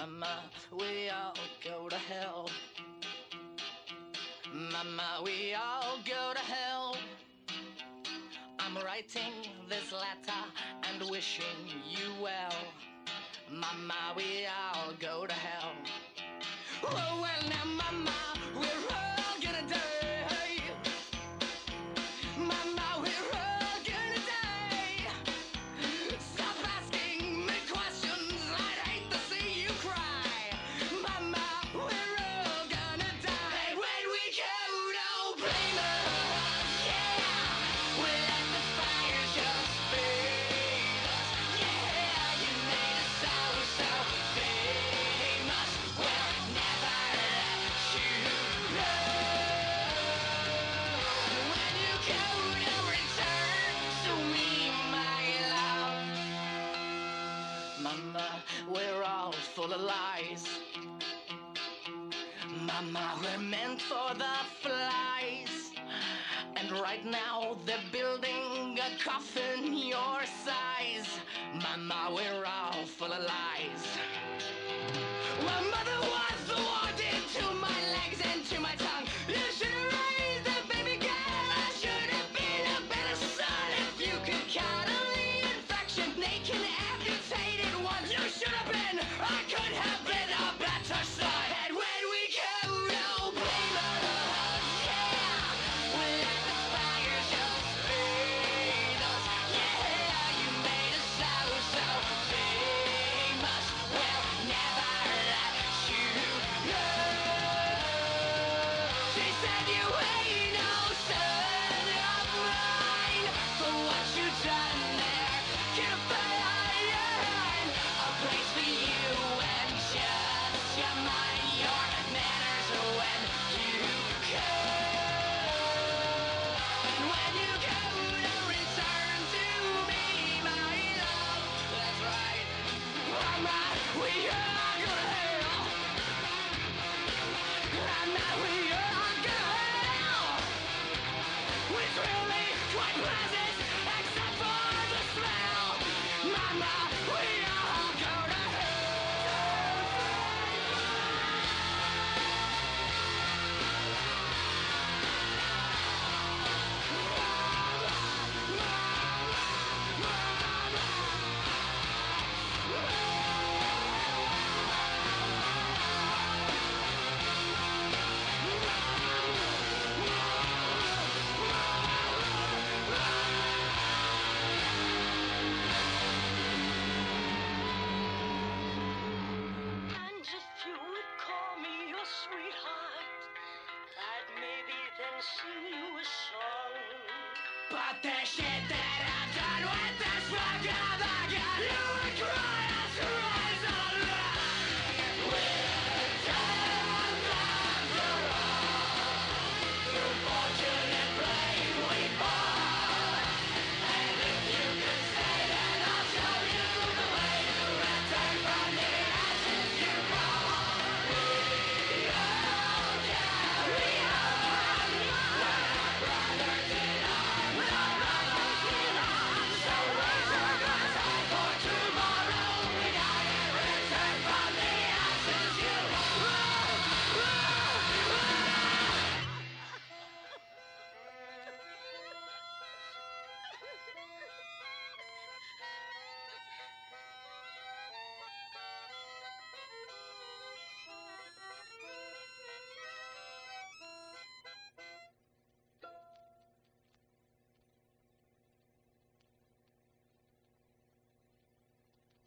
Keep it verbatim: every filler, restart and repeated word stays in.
Mama, we all go to hell. Mama, we all go to hell. I'm writing this letter and wishing you well. Mama, we all go to hell. Oh, well, now, Mama, we're all gonna die. Mama, we're all gonna die. Stop asking me questions, I'd hate to see you cry. Mama, we're all gonna die. And when we go, don't blame us, yeah. We let the fire just feed us, yeah. You made us so, so famous. We'll never let you go. When you go, don't return to me, my love. Mama, we're all full of lies. Mama, we're meant for the flies. And right now they're building a coffin your size. Mama, we're all full of lies. Well, mother was the warden to my legs and to my tongue. You should have raised a baby girl. I should have been a better son. If you could count on the infection, they can amputate it once. You should have been, I could have been a better son. And when we go, don't blame us, yeah. We let the fire just feed us, yeah. You made us so, so famous. We'll never let you go. She said you ain't no son of mine. For what you done there, can't find a place for you and just your mind, your manners when you go. And when you go, don't return to me, my love. That's right. Mama, we are gonna hell. Mama, we are gonna hell. It's really quite pleasant, except for the smell. Mama, we all go to And if you would call me your sweetheart, I'd maybe then sing you a song. But the shit that I